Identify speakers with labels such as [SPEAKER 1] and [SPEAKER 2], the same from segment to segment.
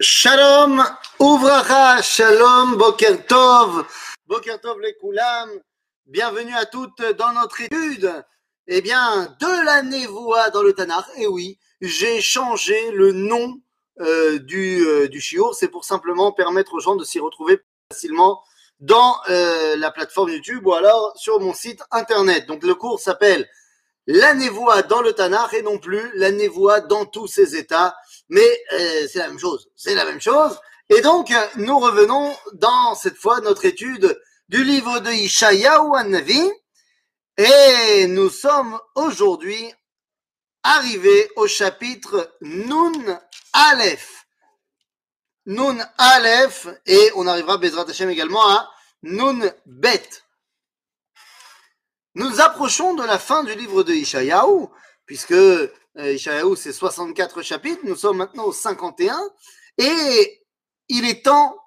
[SPEAKER 1] Shalom, Uvracha, Shalom, Boker Tov les Koulam. Bienvenue à toutes dans notre étude, de la Névoa dans le Tanakh. Et oui, j'ai changé le nom du shiur. C'est pour simplement permettre aux gens de s'y retrouver facilement dans la plateforme YouTube ou alors sur mon site internet. Donc le cours s'appelle La Névoa dans le Tanakh et non plus La Névoa dans tous ses états. Mais c'est la même chose. Et donc, nous revenons dans, cette fois, notre étude du livre de Yeshayahu Hanavi. Et nous sommes aujourd'hui arrivés au chapitre Nun Aleph. Nun Aleph, et on arrivera, Bezrat Hashem, également à Nun Bet. Nous approchons de la fin du livre de Yeshayahu, puisque Yeshayahu, c'est 64 chapitres, nous sommes maintenant au 51, et il est temps,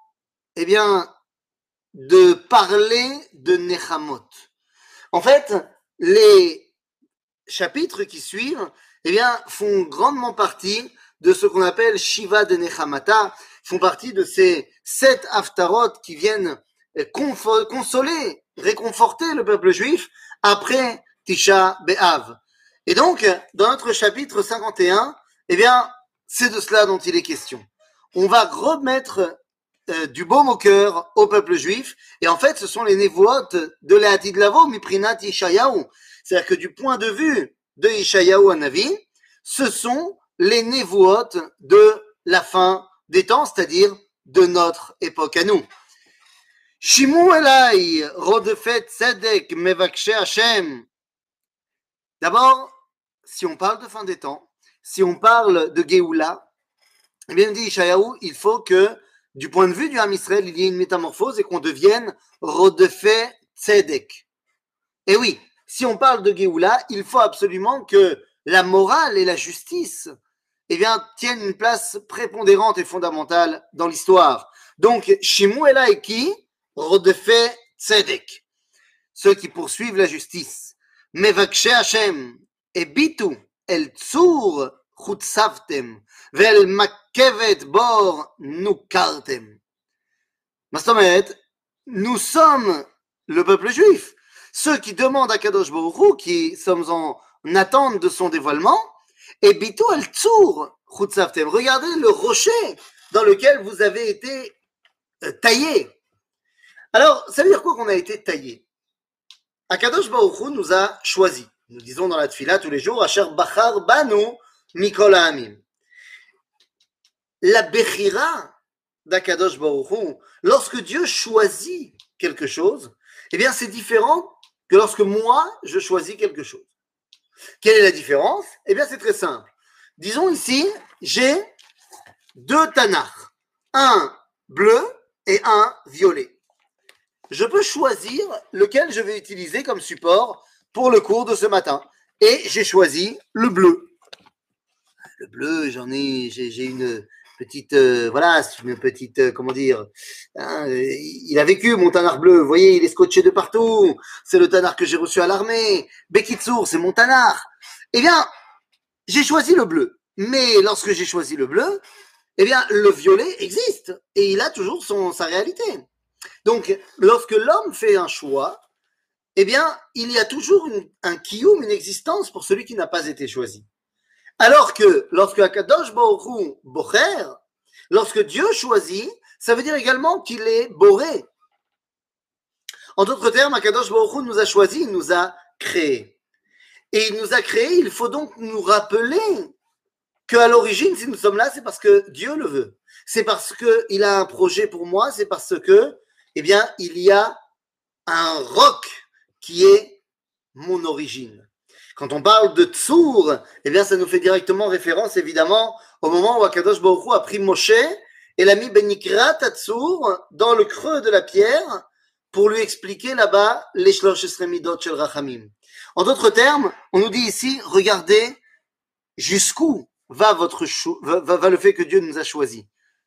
[SPEAKER 1] de parler de Nechamot. En fait, les chapitres qui suivent, font grandement partie de ce qu'on appelle Shiva de Nechamata, font partie de ces 7 haftarot qui viennent consoler, réconforter le peuple juif après Tisha B'Av. Et donc, dans notre chapitre 51, c'est de cela dont il est question. On va remettre du baume au cœur au peuple juif, et en fait, ce sont les névoot de Le'atid Lavo, Miprinat Yeshayahu. C'est-à-dire que du point de vue de Yeshayahu Hanavi, ce sont les névoot de la fin des temps, c'est-à-dire de notre époque à nous. Shimu Elai, Rodefet Tzedek, Mevakshe Hashem. D'abord, si on parle de fin des temps, si on parle de Géoula, dit Yeshayahu, il faut que, du point de vue du Ham Israël, il y ait une métamorphose et qu'on devienne Rodefet Tzedek. Et oui, si on parle de Géoula, il faut absolument que la morale et la justice, tiennent une place prépondérante et fondamentale dans l'histoire. Donc, Shimu Elai qui Rodefet Tzedek, ceux qui poursuivent la justice. Mevakshe Hashem, ebitu el tzur chutzavtem, vel makevet bor nukartem. Mastomet, nous sommes le peuple juif, ceux qui demandent à Kadosh Baruch Hu, qui sommes en attente de son dévoilement, ebitu el tzur chutzavtem. Regardez le rocher dans lequel vous avez été taillé. Alors, ça veut dire quoi qu'on a été taillé? Akadosh Baruch Hu nous a choisis. Nous disons dans la tfila tous les jours, Asher Bachar Banu Mikol Ha'amim. La Bechira d'Akadosh Baruch Hu, lorsque Dieu choisit quelque chose, c'est différent que lorsque moi, je choisis quelque chose. Quelle est la différence? C'est très simple. Disons ici, j'ai 2 Tanakh, un bleu et un violet. Je peux choisir lequel je vais utiliser comme support pour le cours de ce matin. Et j'ai choisi le bleu. Le bleu, j'ai une petite, c'est une petite, comment dire, il a vécu mon tanard bleu, vous voyez, il est scotché de partout. C'est le tanard que j'ai reçu à l'armée. Bekitsour, c'est mon tanard. J'ai choisi le bleu. Mais lorsque j'ai choisi le bleu, le violet existe. Et il a toujours sa réalité. Donc, lorsque l'homme fait un choix, il y a toujours un kiyum, une existence pour celui qui n'a pas été choisi. Alors que lorsque Akadosh Baruch Hu bocher, lorsque Dieu choisit, ça veut dire également qu'il est boré. En d'autres termes, Akadosh Baruch Hu nous a choisi, il nous a créés. Et il nous a créés, il faut donc nous rappeler qu'à l'origine, si nous sommes là, c'est parce que Dieu le veut. C'est parce qu'il a un projet pour moi, c'est parce que il y a un roc qui est mon origine. Quand on parle de Tsour, ça nous fait directement référence, évidemment, au moment où Akadosh Baruch Hu a pris Moshe et l'a mis Benikrat Tsour dans le creux de la pierre pour lui expliquer là-bas les Shlosh Esrei Midot Shel Rachamim. En d'autres termes, on nous dit ici, regardez jusqu'où va le fait que Dieu nous a choisis.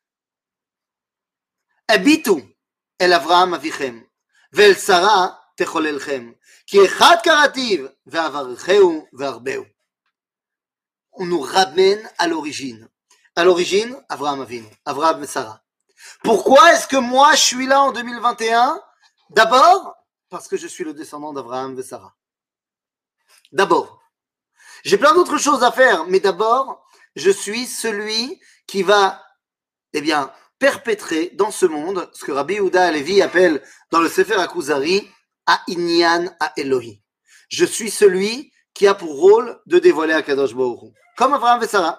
[SPEAKER 1] Abitu El Avraham Avichem, Vel Sarah Techolelchem, Ki Echad Karativ, Ve'avarcheu Ve'arbeu. On nous ramène à l'origine. À l'origine, Avraham Avinu, Avraham et Sarah. Pourquoi est-ce que moi je suis là en 2021? D'abord, parce que je suis le descendant d'Avraham et Sarah. D'abord. J'ai plein d'autres choses à faire, mais d'abord, je suis celui qui va, eh bien, perpétrer dans ce monde ce que Rabbi Yehuda Halevi appelle dans le Sefer HaKuzari Ha'inyan Ha'Elohi. Je suis celui qui a pour rôle de dévoiler Akadosh Baruch Hu. Comme Avraham et Sarah.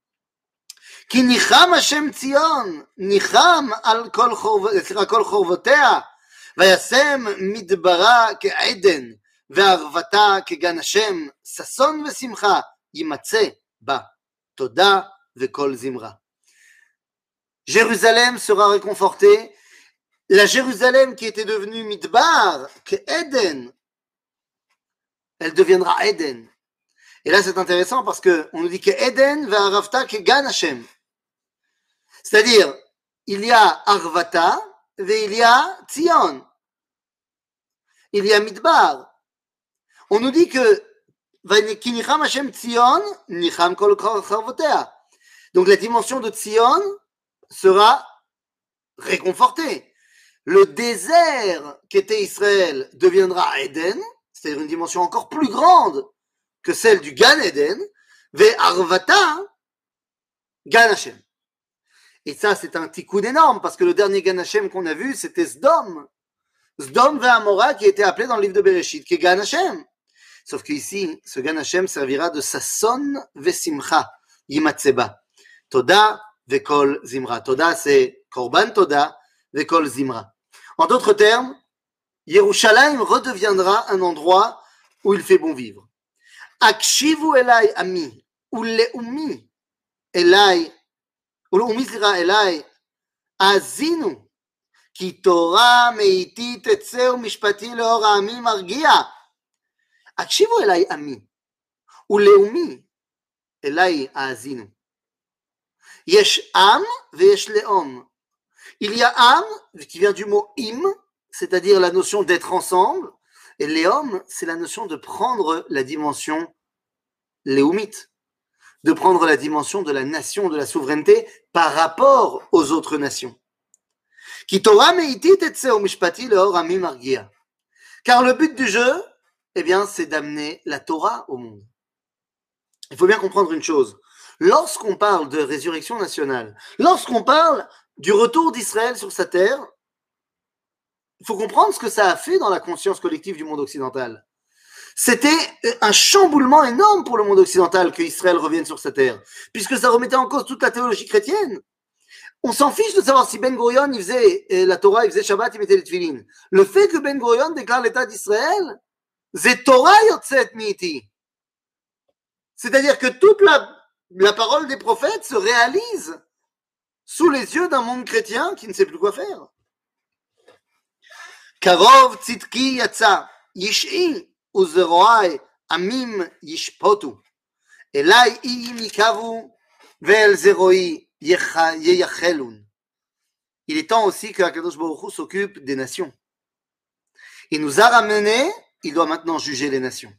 [SPEAKER 1] כי ניחם השם ציון, ניחם על כל חורבותיה, וישם מדברה כעדן, וערבתה כגן השם, ששון ושמחה, יימצא בה, תודה וכל זמרה. Jérusalem sera réconfortée. La Jérusalem qui était devenue Midbar, qu'Eden, elle deviendra Eden. Et là, c'est intéressant parce qu'on nous dit qu'Eden va Arvata qu'Gan Hashem. C'est-à-dire, il y a Arvata et il y a Tzion. Il y a Midbar. On nous dit que Ki nicham Hashem Tzion, nicham kol charvotea. Donc la dimension de Tzion sera réconfortée. Le désert qu'était Israël deviendra Eden, c'est-à-dire une dimension encore plus grande que celle du Gan Eden, ve Arvata, Gan Hashem. Et ça, c'est un tikkun énorme, parce que le dernier Gan Hashem qu'on a vu, c'était Sdom. Sdom ve Amora qui était appelé dans le livre de Bereshit, qui est Gan Hashem. Sauf qu'ici, ce Gan Hashem servira de Sasson ve Simcha, Yimatseba. Toda ve Kol Zimra. Toda, c'est Korban Toda ve Kol Zimra. En d'autres termes, Yerushalayim redeviendra un endroit où il fait bon vivre. Akshivu elai ami, uleumi elai, uleumi sira elai, azinu, ki Torah meiti tetzeu mishpati leor ha'ami margia. Akshivu elai ami, uleumi elai azinu. Yesh am veyesh leom. Il y a am, qui vient du mot im, c'est-à-dire la notion d'être ensemble, et léom, c'est la notion de prendre la dimension léoumite, de prendre la dimension de la nation, de la souveraineté par rapport aux autres nations. Ki Torah meitit etzeu mishpati leor ha'ami margia. Car le but du jeu, eh bien, c'est d'amener la Torah au monde. Il faut bien comprendre une chose. Lorsqu'on parle de résurrection nationale, lorsqu'on parle du retour d'Israël sur sa terre, il faut comprendre ce que ça a fait dans la conscience collective du monde occidental. C'était un chamboulement énorme pour le monde occidental que Israël revienne sur sa terre, puisque ça remettait en cause toute la théologie chrétienne. On s'en fiche de savoir si Ben Gurion il faisait la Torah, il faisait Shabbat, il mettait les tefilin. Le fait que Ben Gurion déclare l'État d'Israël, c'est Torah yotzet miiti. C'est-à-dire que toute la parole des prophètes se réalise sous les yeux d'un monde chrétien qui ne sait plus quoi faire. Karov tzidki yatsa, yish'i uzeroai amim yishpotu. Elai iyim yikavu ve'el zeroi yeyachelun. Il est temps aussi que Akadosh Baruch Hu s'occupe des nations. Il nous a ramenés, il doit maintenant juger les nations.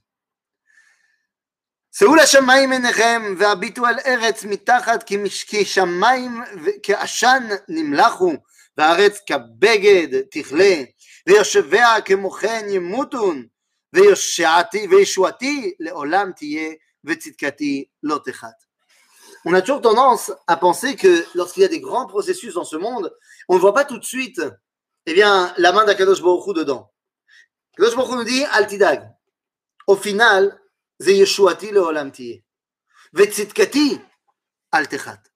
[SPEAKER 1] שאו לשמיים עיניכם והביטו על ארץ מתחת כי שמיים כעשן נמלחו והארץ כבגד תכלה ויושביה כמוכן ימותון וישועתי לעולם תהיה וצדקתי לא תחת. On a toujours tendance à penser que lorsqu'il y a des grands processus dans ce monde, on ne voit pas tout de suite eh bien, la main d'Akadosh Baruch Hu dedans. Akadosh Baruch Hu nous dit Al Tidag. Au final, זה ישועתי לעולם תהיה, וצדקתי אל תחת.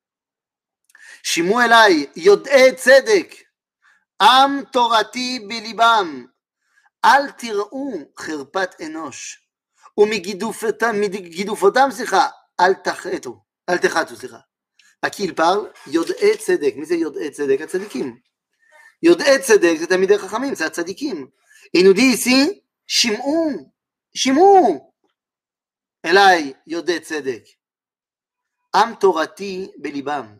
[SPEAKER 1] שימו אליי יודעי צדק, עם תורתי בליבם, אל תראו חרפת אנוש, ומגידופותם אל תחתו. À qui il parle? יודעי צדק. מי זה יודעי צדק? הצדיקים. יודעי צדק זה תלמידי חכמים, זה הצדיקים. Et il nous dit ici, שמעו. אליי יודעי צדק, עם תורתי בליבם.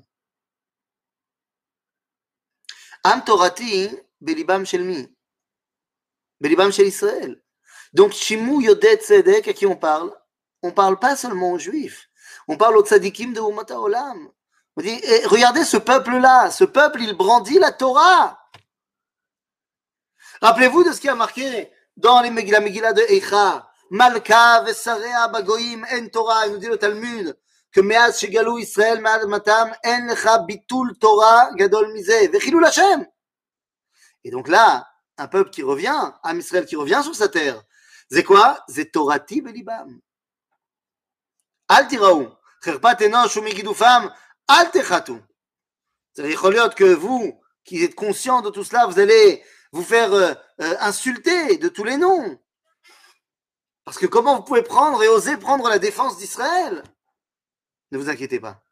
[SPEAKER 1] עם תורתי בליבם של מי? בליבם של ישראל. Donc, שימו יודעי צדק, à qui on parle? On parle pas seulement aux juifs, on parle aux tzadikim de Umat HaOlam. On dit, regardez ce peuple-là, ce peuple, il brandit la Torah. Rappelez-vous de ce qui a marqué dans la Megillah de Eicha. Malka vesarea bagoyim en Torah. Il nous dit le Talmud que meaz shegalou Israël me'ad matam en lecha bitul Torah gadol mizeh vechilul Hashem. Et donc là, un peuple qui revient, un Israël qui revient sur sa terre, c'est quoi? C'est Torati belibam. Al tiraou. Cherpat enosh umigidufam al techatu. C'est-à-dire que vous, qui êtes conscients de tout cela, vous allez vous faire insulter de tous les noms. Parce que comment vous pouvez prendre et oser prendre la défense d'Israël? Ne vous inquiétez pas.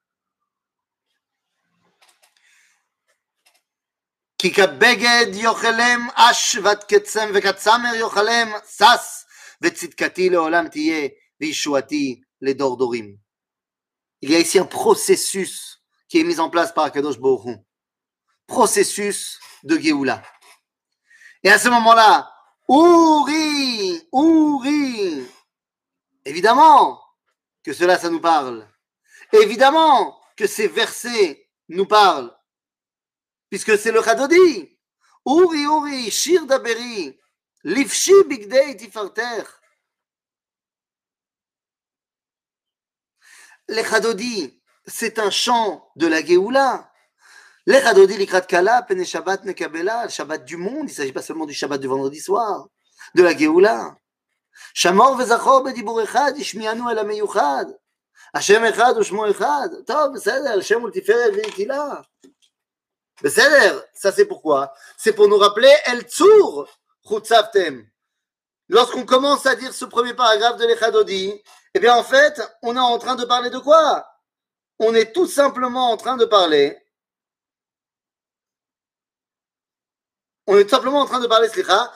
[SPEAKER 1] כי כבגד יאכלם אש ותקצם וקצמר יאכלם שש וצדקתי לעולם תהיה וישועתי לדור דורים. Il y a ici un processus qui est mis en place par Akadosh Baruch Hu. Processus de Géoula. Et à ce moment-là, Ouri, évidemment que cela, ça nous parle. Évidemment que ces versets nous parlent. Puisque c'est le Chadodi. Ouri, Shir Daberi, Livshi Bigdei Tifarter. Le Chadodi, c'est un chant de la Géoula. Le Chadodi, l'Ikrat Kala, Pene Shabbat Nekabela, le Shabbat du monde, il ne s'agit pas seulement du Shabbat du vendredi soir, de la Géoula. Shamor vezachor bedibur echad, ishmianu el hameyuchad. Hashem echad ushmo echad. Tov, בסדר, Hashem ultiferet ve'itila. בסדר, ça c'est pourquoi? C'est pour nous rappeler El Tzur, Chutzavtem. Lorsqu'on commence à dire ce premier paragraphe de l'Echadodi, eh bien en fait, on est en train de parler de quoi? On est tout simplement en train de parler. Slicha,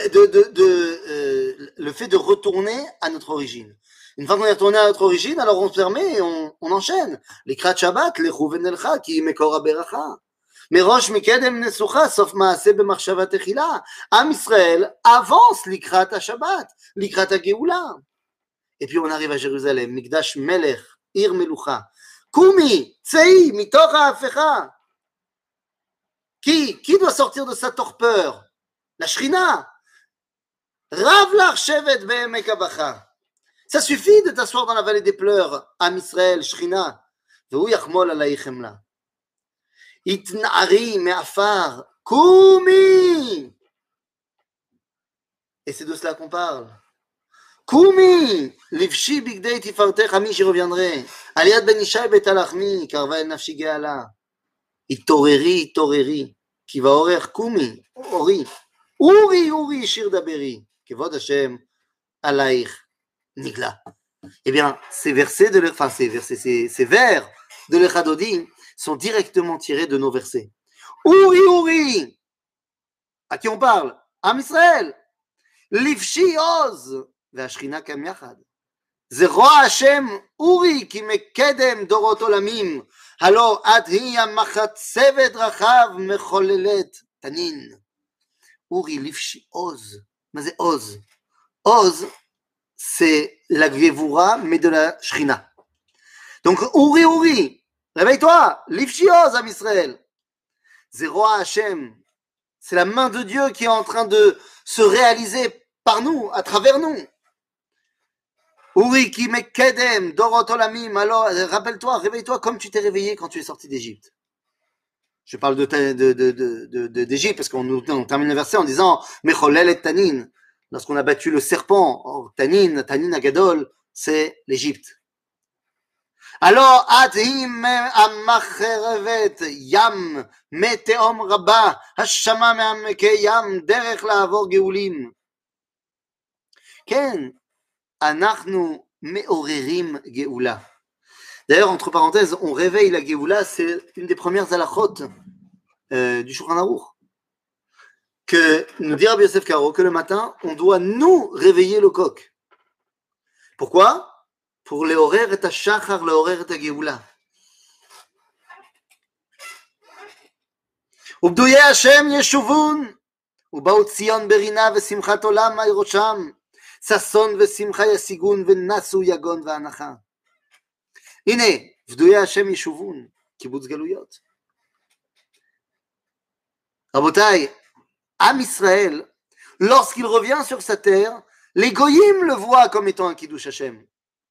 [SPEAKER 1] le fait de retourner à notre origine. Une fois qu'on est retourné à notre origine, alors on se permet et on enchaîne. Les Krat Shabbat, les Chouven Elcha, qui Mekor Beracha. מראש מקדם נסוכה, סוף מעשה במחשבה תחילה. עם ישראל avance לקראת השבת, לקראת הגאולה. Et puis on arrive à Jérusalem, מקדש מלך, עיר מלוכה. קומי, צאי, מתוך ההפכה. Qui doit sortir de sa torpeur? La Shrina. Rav lach shevet be'emek habacha. Ça suffit de t'asseoir dans la vallée des pleurs, Am Israël, Shrina. Ve'hu yachmol alay chemla. Itna'ari me'afar, Koumi. Et c'est de cela qu'on parle. Koumi, livshi bigdei tifartech, ami, j'y reviendrai. Aliad ben Ishai bet alachmi, karva el nafshi geala. Toreri, qui va orer Koumi, Ouri, Shir Daberi, Kevod Hashem, Alaïch, Nigla. Eh bien, ces vers de l'Echadodi sont directement tirés de nos versets. Ouri, à qui on parle? Am Israël, Livshi Oz, Ve'ashrina Kam Yachad. זרוע השם אורי כי מקדם דורות עולמים הלא את היא המחצבת רחב מחוללת תנין. אורי livshi עוז. מה זה עוז? עוז c'est la gevura mais de la shrina. Donc Ouri, réveille-toi, livshi עוז עם ישראל. זרוע השם, c'est la main de Dieu qui est en train de se réaliser par nous, à travers nous. Ouri qui mekedem dorot olamim. Alors rappelle-toi, réveille-toi comme tu t'es réveillé quand tu es sorti d'Égypte. Je parle d'Égypte parce qu'on termine le verset en disant mecholel et tanin. Lorsqu'on a battu le serpent, tanin agadol, c'est l'Égypte. Alors atim amacherevet yam meteom rabba hashama me'amke yam derech la'avor geulim. Ken. Anachnu me'orerim geoula. D'ailleurs, entre parenthèses, on réveille la geoula, c'est une des premières halachot du Shulchan Aruch. Que nous dit Rabbi Yosef Karo que le matin, on doit nous réveiller le coq. Pourquoi? Pour les horaires et shachar, les horaires et geoula. Ubdouye Hashem yeshuvun, uba'u Tzion berina vesimchat olam ma'irosham. Sasson vesimcha yasigun venasu yagon ve'anacha. הנה, פדויי השם ישובון. Kibbutz Galuyot. Rabotai, Am Israël, lorsqu'il revient sur sa terre, les Goyim le voient comme étant un Kiddush Hashem.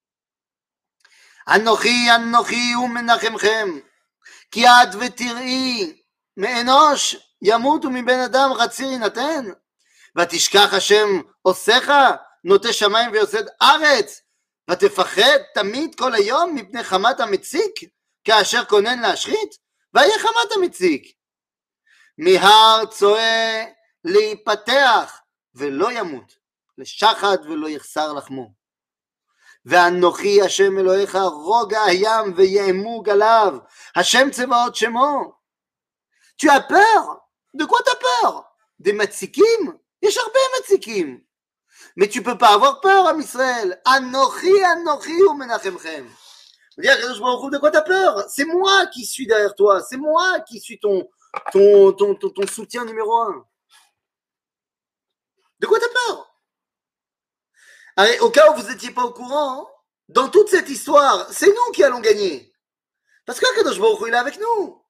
[SPEAKER 1] Anochi, Anochi, Umenachemchem, Ki ad v'tir'i, me'enosh, yamut u'miben adam chatzir yinaten, ותשכח השם עושיך, נוטה שמיים ויוסד ארץ, ותפחד תמיד כל היום מפני חמת המציק, כאשר כונן להשחית, והיה חמת המציק. מהר צועה להיפתח, ולא ימות, לשחד ולא יחסר לחמו. ואנוכי השם אלוהיך רוגע הים ויעמו גליו, השם צבאות שמו. Tu as peur? De quoi t'as peur? Des matsikim? יש הרבה מציקים. Mais tu peux pas avoir peur, Am Israël. Anochi, Anochi umenachemchem. On dit à Kadosh Baruch Hu, de quoi t'as peur? C'est moi qui suis derrière toi. C'est moi qui suis ton soutien numéro un. De quoi t'as peur? Allez, au cas où vous n'étiez pas au courant, dans toute cette histoire, c'est nous qui allons gagner. Parce que Kadosh Baruch Hu, il est avec nous.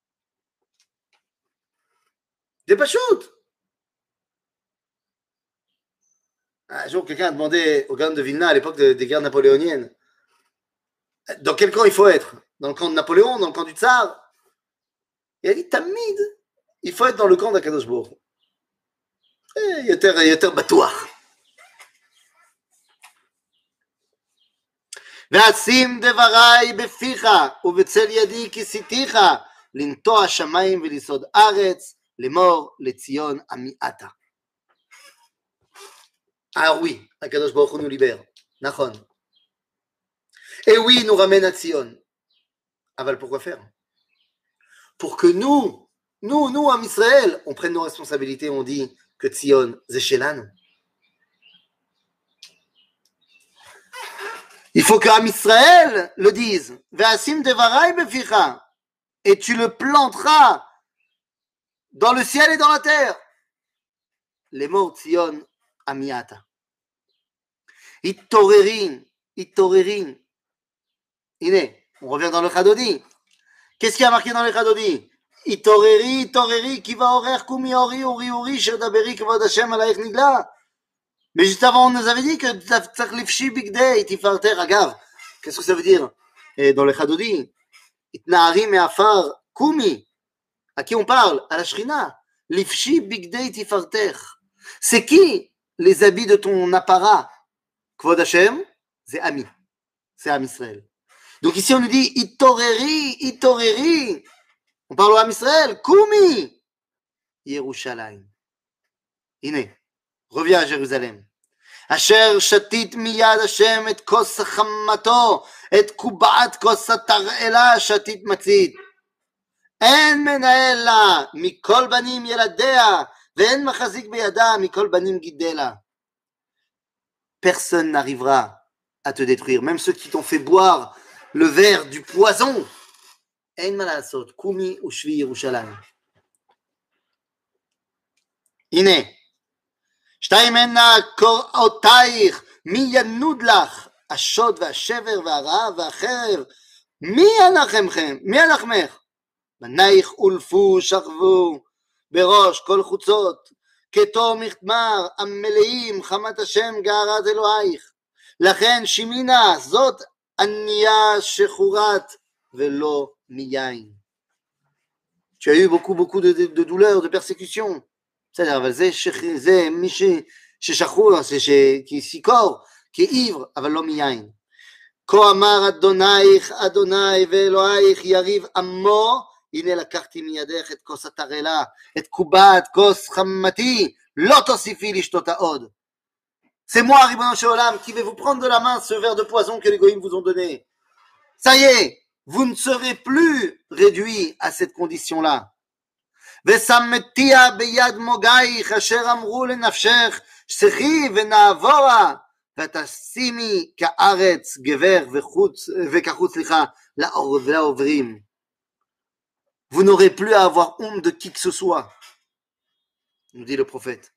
[SPEAKER 1] Des pachoutes. Un jour, quelqu'un a demandé au gaon de Vilna, à l'époque des guerres napoléoniennes, dans quel camp il faut être? Dans le camp de Napoléon, dans le camp du Tsar? Il a dit, Tamid, il faut être dans le camp d'Akadosh Baruch Hu. יותר בטוח. ואשים דבריי בפיך, ובצל ידי כיסיתיך, לנטוע שמיים ולסעוד ארץ, לאמור לציון עמי-אתה. Ah oui, Akadosh Baruch Hu nous libère. Nachon. Et oui, il nous ramène à Tzion. Aval, pourquoi faire? Pour que nous, Am Israël, on prenne nos responsabilités, on dit que Tzion, c'est Shelanu. Il faut que Am Israël le dise. Ve'asim devarai beficha. Et tu le planteras dans le ciel et dans la terre. Les mots Tzion, Amiata. Ittorerin. Iné, on revient dans le Chadodi. Qu'est-ce qui a marqué dans le Chadodi? Ittoreri, qui va horaire kumi ori, sherdaberi, kvod Hashem alaich nigla. Mais juste avant, on nous avait dit que tzach lifshi bigdei, tifarter, agav. Qu'est-ce que ça veut dire? Et dans le Chadodi, itnahari me'afar kumi. À qui on parle? À la Shrina. Lifshi bigdei tifarter. C'est qui les habits de ton apparat? Kvod Hashem, c'est Ami. C'est Am Israël. Donc ici on nous dit Ittoreri. On parle au Am Israël. Kumi Yerushalayim. Iné, reviens à Jérusalem. Asher shatit miyad Hashem et kos chammato et kubat kos tar'ela shatit matzit. En menael la mikol banim yeladea ve'en machazik beyada mikol banim gidela. Personne n'arrivera à te détruire, même ceux qui t'ont fait boire le verre du poison. Ein ma la'asot, kumi ushvi Yerushalayim. הנה, שתיים הנה קוראותייך, מי ינוד לך, השוד והשבר והרעב והחרב, מי ינחמכם, מי ינחמך? בנייך אולפו שכבו בראש כל חוצות, כתום מכתמר המלאים חמת השם גערת אלוהיך. לכן שימינה זאת ענייה שחורת ולא מיין. Tu as eu beaucoup de douleurs, de persécutions. C'est-à-dire, זה מי ששחור, qui שיכור, qui est ivre, אבל לא מיין. כה אמר אדונייך, אדוני ואלוהיך יריב עמו, הנה לקחתי מידך את כוס התרעלה, את קובת כוס חמתי, לא תוסיפי לשתותה עוד. C'est moi, Ribono Shel Olam, qui vais vous prendre de la main ce verre de poison que les goïms vous ont donné. Ça y est, vous ne serez plus réduits à cette condition-là. ושמתיה ביד מוגייך אשר אמרו לנפשך שכי ונעבורה ותשימי כארץ גבר וכחוץ לעוברים. Vous n'aurez plus à avoir honte de qui que ce soit, nous dit le prophète.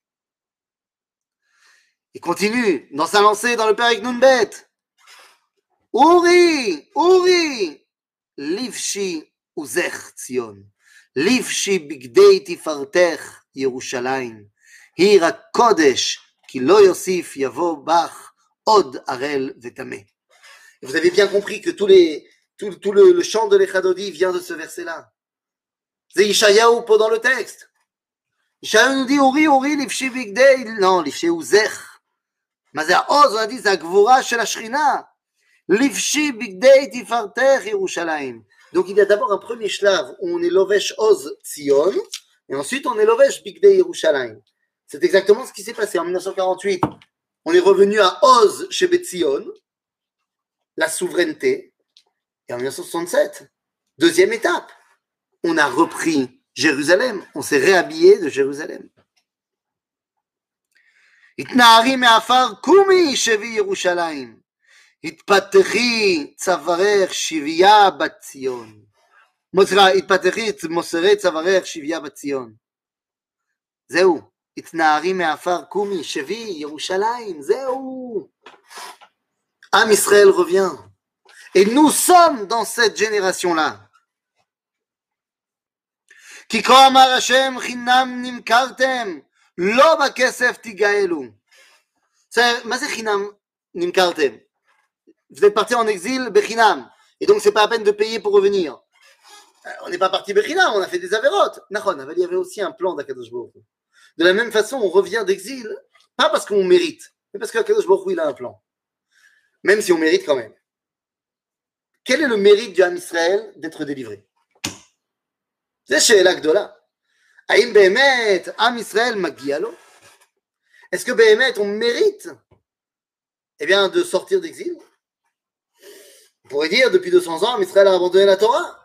[SPEAKER 1] Il continue dans sa lancée dans le Perek Nunbet. Uri, livshi עוזך ציון. לבשי בגדי תפארתך ירושלים. עיר הקודש, כי לא יוסיף יבוא בך עוד ערל וטמא. Vous avez bien compris que tout le chant de l'Echadodi vient de ce verset-là. C'est Yeshayahu pendant le texte. Yeshayahu nous dit Uri, livshi bigdei. Non, livshi uzech. Mais c'est Oz, on a dit, c'est la gvura de la Shrina. Livshi bigdei tifartech Yerushalayim. Donc il y a d'abord un premier shlav où on est lovesh Oz Tzion, et ensuite on est lovesh bigdei Yerushalayim. C'est exactement ce qui s'est passé en 1948. On est revenu à Oz chez Betzion, la souveraineté, et en 1967, deuxième étape, on a repris Jérusalem, on s'est réhabillé de Jérusalem. התנערי מעפר קומי שבי ירושלים, התפתחי צווארך שבייה בת ציון. התפתחי מוסרי צווארך שבייה בת ציון. זהו, התנערי מעפר קומי שבי ירושלים, זהו. Am Israël revient. Et nous sommes dans cette génération-là. כי כה אמר השם חינם נמכרתם, לא בכסף תיגאלו. מה זה חינם נמכרתם? Vous êtes parti en exil bechinam, et donc c'est pas la peine de payer pour revenir. On n'est pas parti bechinam, on a fait des avérotes. Nachon, mais il y avait aussi un plan d'Akadosh Baruch Hu. De la même façon, on revient d'exil, pas parce qu'on mérite, mais parce qu'Akadosh Baruch Hu, il a un plan. Même si on mérite quand même. Quel est le mérite du Ham Israël d'être délivré? C'est שאלה גדולה. האם באמת עם ישראל מגיע לו? Est-ce que באמת on mérite de sortir d'exil? On pourrait dire depuis 200 ans, Israël a abandonné la Torah.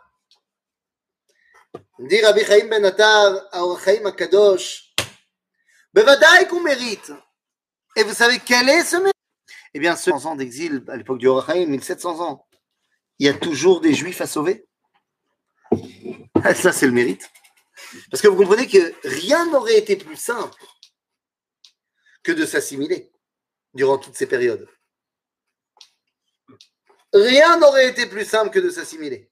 [SPEAKER 1] dit Rabbi Chaim ben Attar, Aor Chaim HaKadosh, בוודאי qu'on mérite. Et vous savez quel est ce mérite? 100 ans d'exil à l'époque du Aor Chaim, 1700 ans. Il y a toujours des Juifs à sauver. Ça, c'est le mérite. Parce que vous comprenez que rien n'aurait été plus simple que de s'assimiler durant toutes ces périodes. Rien n'aurait été plus simple que de s'assimiler.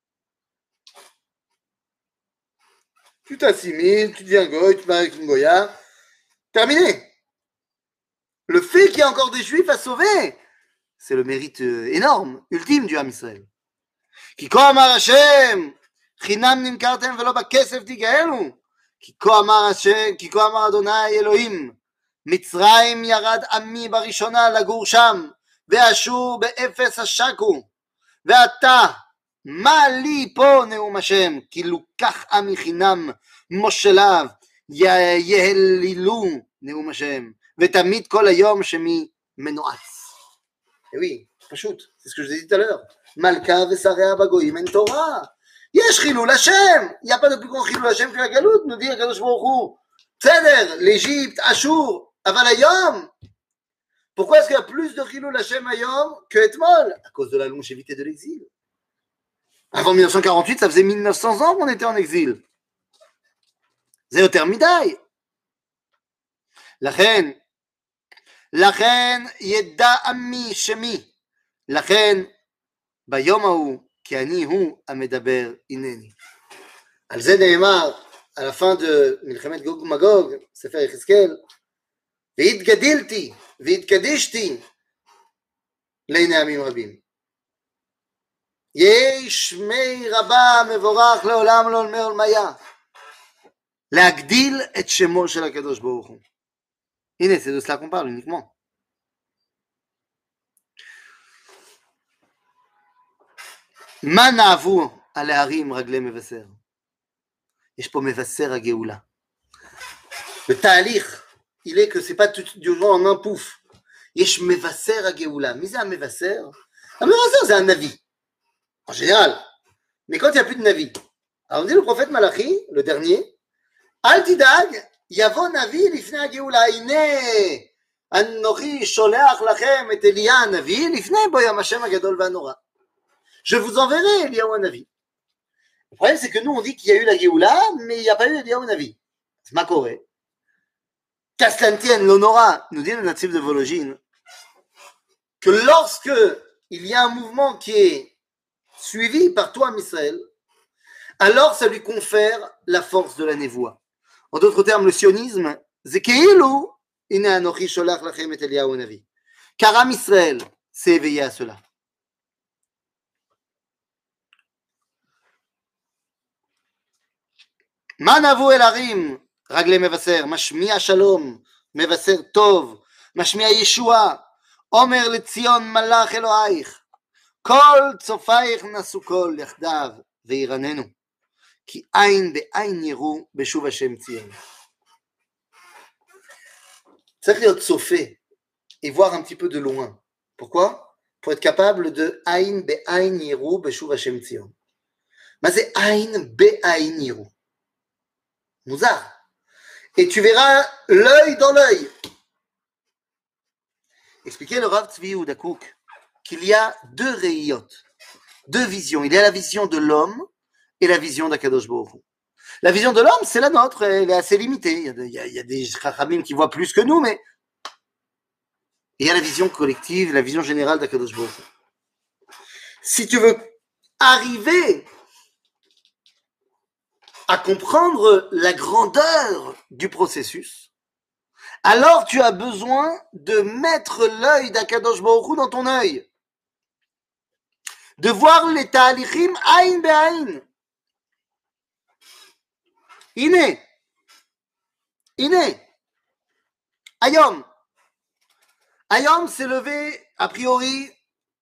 [SPEAKER 1] Tu t'assimiles, tu deviens goy, tu te maries avec une goya. Terminé. Le fait qu'il y ait encore des juifs à sauver, c'est le mérite énorme, ultime du Ham Israël. Ki כה אמר השם, חינם נמכרתם ולא בכסף תיגאלו. כי כה אמר אדוני אלוהים, מצרים ירד עמי בראשונה לגור שם, ואשור באפס השקו. ועתה, מה לי פה נאום השם? כי לוקח עמי חינם מושליו, יהללו נאום השם, ותמיד כל היום שמי מנועץ. Oui, פשוט, c'est ce que je vous ai dit tout à l'heure. Malka ושריה בגויים אין תורה. יש חילול השם. Il n'y a pas de plus grand חילול השם que la galoute, nous dit הקדוש ברוך הוא. בסדר, l'Égypte, Achour, אבל היום. Pourquoi est-ce qu'il y a plus de חילול השם היום que אתמול? À cause de la longévité de l'exil. Avant 1948, ça faisait 1900 ans qu'on était en exil. זה יותר מדי. לכן ידע עמי שמי. לכן ביום ההוא, כי אני הוא המדבר הנני. על זה נאמר, à la fin de מלחמת גוג ומגוג, ספר יחזקאל, והתגדלתי והתקדישתי לעיני עמים רבים. יהי שמי רבה מבורך לעולם לעולמי עולמיה. להגדיל את שמו של הקדוש ברוך הוא. הנה, c'est de cela qu'on parle uniquement. מה נאהבו על ההרים רגלי מבשר? יש פה מבשר הגאולה. בתהליך, il est que c'est pas tout du jour en un pouf. יש מבשר הגאולה. מי זה המבשר? המבשר זה הנביא. En général. Mais quand il n'y a plus de navi, alors on dit le prophète Malachi, le dernier, אל תדאג, יבוא נביא לפני הגאולה. הנה, אנוכי שולח לכם את אליה הנביא לפני בוא יום השם הגדול והנורא. Je vous enverrai Eliyahu Hanavi. Le problème, c'est que nous, on dit qu'il y a eu la Géoula, mais il n'y a pas eu Eliyahu Hanavi. C'est ma Corée. Qu'à cela ne tienne, l'honora, nous dit le natif de Vologine, que lorsque il y a un mouvement qui est suivi par toi, Israël, alors ça lui confère la force de la névoie. En d'autres termes, le sionisme, c'est כאילו, הנה אנוכי שולח לכם את אליהו הנביא. Car Am Israël s'est éveillé à cela. מה נבוא אל הרים רגלי מבשר, משמיע שלום, מבשר טוב, משמיע ישועה, אומר לציון מלאך אלוהיך, כל צופייך נשאו קול יחדיו וירננו, כי עין בעין יראו בשוב השם ציון. צריך להיות צופה et voir un petit peu de loin. Pourquoi? Pour être capable de עין בעין יראו בשוב השם ציון. מה זה עין בעין יראו? Mouzar. Et tu verras l'œil dans l'œil. Expliquez le Rav Tzvi Yehuda Kook qu'il y a deux reiyot, deux visions. Il y a la vision de l'homme et la vision d'Akadosh Baruch Hu. La vision de l'homme, c'est la nôtre, elle est assez limitée. Il y a des chachamim qui voient plus que nous, mais il y a la vision collective, la vision générale d'Akadosh Baruch Hu. Si tu veux arriver à comprendre la grandeur du processus, alors tu as besoin de mettre l'œil d'Akadosh Baruch Hu dans ton œil. De voir les ta'alichim aïn be'aïn. Iné. Ayom. Ayom s'est levé, a priori,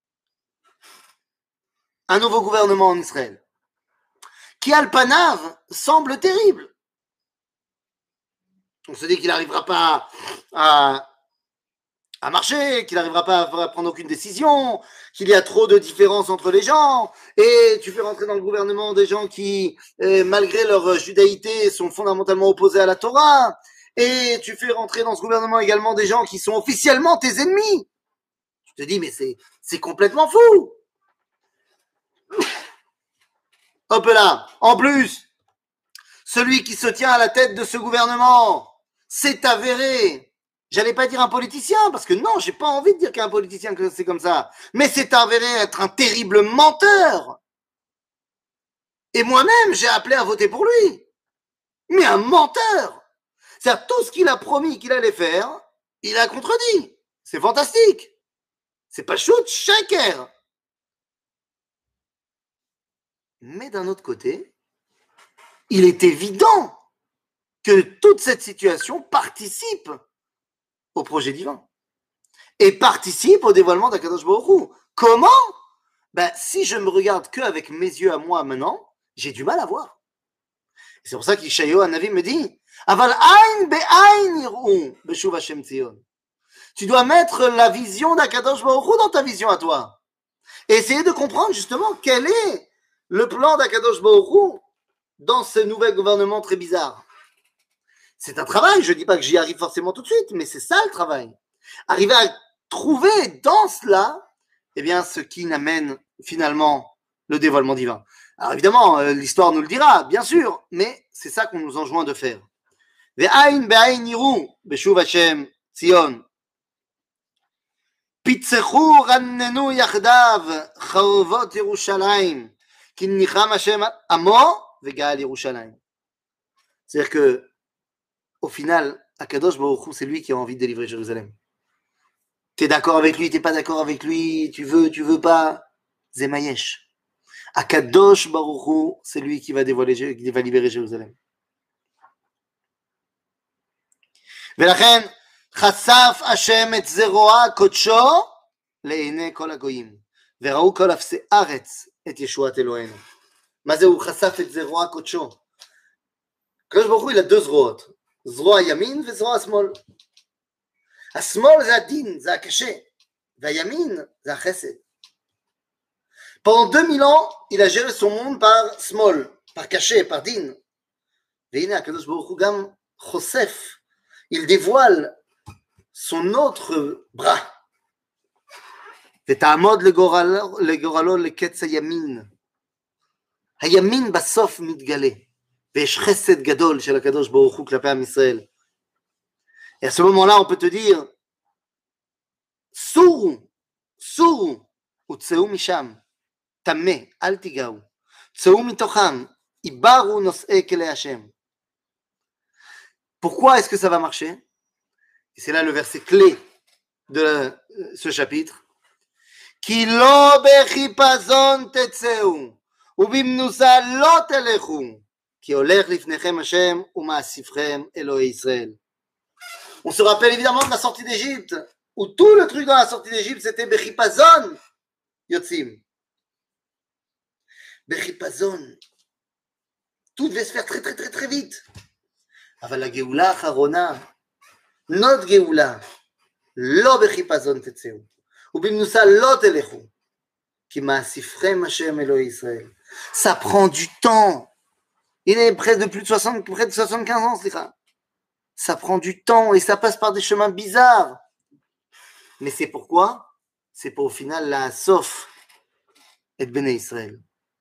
[SPEAKER 1] un nouveau gouvernement en Israël, qui Al-Panav semble terrible. On se dit qu'il n'arrivera pas à marcher, qu'il n'arrivera pas à prendre aucune décision, qu'il y a trop de différences entre les gens, et tu fais rentrer dans le gouvernement des gens qui, malgré leur judaïté, sont fondamentalement opposés à la Torah, et tu fais rentrer dans ce gouvernement également des gens qui sont officiellement tes ennemis. Tu te dis, mais c'est complètement fou. Hop là, en plus, celui qui se tient à la tête de ce gouvernement, c'est avéré. J'allais pas dire un politicien, parce que non, j'ai pas envie de dire qu'un politicien que c'est comme ça. Mais c'est avéré être un terrible menteur. Et moi-même, j'ai appelé à voter pour lui. Mais un menteur. C'est-à-dire, tout ce qu'il a promis qu'il allait faire, il a contredit. C'est fantastique. C'est pas shoot, shaker. Mais d'un autre côté, il est évident que toute cette situation participe au projet divin et participe au dévoilement d'Akadosh Baruch Hu. Comment? Si je me regarde qu'avec mes yeux à moi maintenant, j'ai du mal à voir. C'est pour ça qu'Ishayahu Hanavi me dit Aval ayn be'ayn yir'u beshuv Hashem Tzion. Tu dois mettre la vision d'Akadosh Baruch Hu dans ta vision à toi et essayer de comprendre justement quel est le plan d'Akadosh Baruch Hu dans ce nouvel gouvernement très bizarre. C'est un travail, je ne dis pas que j'y arrive forcément tout de suite, mais c'est ça le travail. Arriver à trouver dans cela, eh bien, ce qui n'amène finalement le dévoilement divin. Alors évidemment, l'histoire nous le dira, bien sûr, mais c'est ça qu'on nous enjoint de faire. Ve'ayn be'ayn yiru beshuv Hashem Tzion. Pitzechu rannenu yachdav charvot Yerushalayim ki nicham Hashem amo ve'gal Yerushalayim. C'est-à-dire que au final, Akadosh Baruch Hu, c'est lui qui a envie de délivrer Jérusalem. T'es d'accord avec lui, t'es pas d'accord avec lui, tu veux pas, Zemayesh. Akadosh Baruch Hu, c'est lui qui va libérer Jérusalem. ולכן, חשף השם את זרוע קודשו לעיני כל הגויים, וראו כל אפסי ארץ את ישועת אלוהינו. מה זה הוא חשף את זרוע קודשו? הקדוש ברוך הוא, il a deux זרועות. זרוע ימין וזרוע שמאל. השמאל זה הדין, זה הקשה, והימין זה החסד. Pendant 2000 ans, il a géré son monde par small, par caché, par din. והנה הקדוש ברוך הוא גם חושף, il dévoile son autre bras. ותעמוד לגורלו לקץ הימין. הימין בסוף מתגלה. ויש חסד גדול של הקדוש ברוך הוא כלפי עם ישראל. Et à ce moment-là, on peut te dire, סורו, וצאו משם, טמא, אל תיגעו, צאו מתוכם, Ibaru nos'e kele Hashem. Pourquoi est-ce que ça va marcher? Et c'est là le verset clé de ce chapitre. Ki lo bechipazon tetzeu, ubimnusa lo telechu, ki olech lifnechem Hashem umaasifchem Elohei Israël. On se rappelle évidemment de la sortie d'Égypte, où tout le truc dans la sortie d'Égypte, c'était bechipazon yotzim. Bechipazon. Tout devait se faire très très très très vite. אבל הגאולה האחרונה, not גאולה, לא בחיפזון תצאו, ובמנוסה לא תלכו, כי מאספכם השם אלוהי ישראל. Ça prend du temps. Il est près de plus de 60, près de 75 ans, slicha. Ça prend du temps et ça passe par des chemins bizarres. Mais c'est pourquoi? C'est pour au final la sauf et Bnei Israël.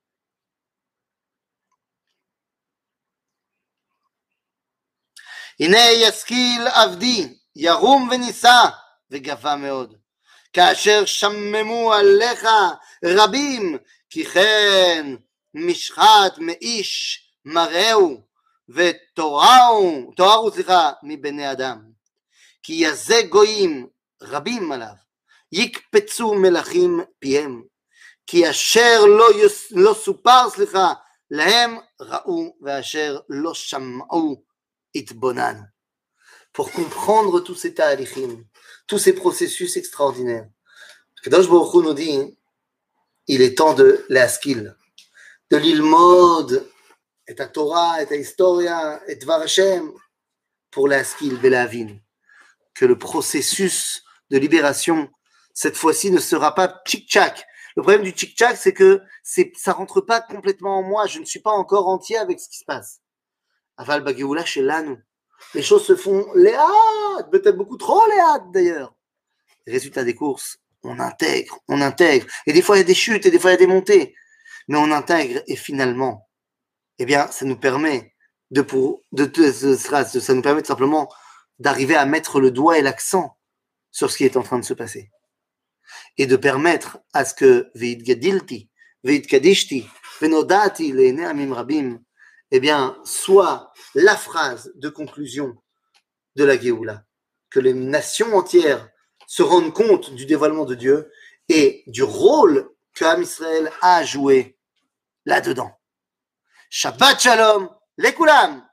[SPEAKER 1] הנה ישכיל עבדי, ירום ונישא, וגבה מאוד. כאשר שממו עליך רבים, כי כן משחת מאיש מראהו, ותוארו מבני אדם. כי יזה גויים רבים עליו, יקפצו מלכים פיהם. כי אשר לא סופר, להם ראו, ואשר לא שמעו, Itbonan, pour comprendre tous ces ta'alichim, tous ces processus extraordinaires. Kadosh Baruch Hu nous dit, il est temps de l'askil, de l'ilmod, et la Torah, et la historia, et Dvar Hashem, pour l'askil, velavin, que le processus de libération, cette fois-ci, ne sera pas tchik-tchak. Le problème du tchik-tchak, c'est que ça rentre pas complètement en moi, je ne suis pas encore entier avec ce qui se passe. Aval Bagéoula chez Lanou. Les choses se font léat, peut-être beaucoup trop léat d'ailleurs. Résultat des courses, on intègre. Et des fois il y a des chutes et des fois il y a des montées. Mais on intègre et finalement, eh bien, ça nous permet ça nous permet tout simplement d'arriver à mettre le doigt et l'accent sur ce qui est en train de se passer. Et de permettre à ce que Ve'id Gadilti, Ve'id Kadishti, Venodati, Le'ene Amim Rabim, eh bien, soit la phrase de conclusion de la Géoula, que les nations entières se rendent compte du dévoilement de Dieu et du rôle que Am Israël a joué là-dedans. Shabbat Shalom, les Koulam!